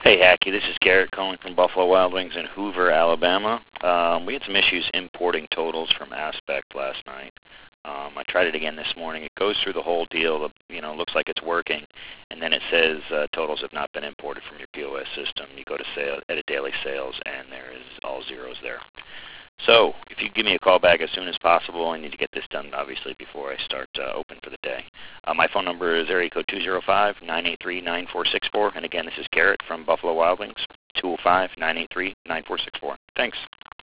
Hey, Hacky, this is Garrett calling from Buffalo Wild Wings in Hoover, Alabama. We had some issues importing totals from Aspect last night. I tried it again this morning. It goes through the whole deal. Looks like it's working, and then it says totals have not been imported from your POS system. You go to edit daily sales, and there is all zeros there. So if you give me a call back as soon as possible, I need to get this done, obviously, before I start open for the day. My phone number is area code 205-983-9464. And again, this is Garrett from Buffalo Wild Wings, 205-983-9464. Thanks.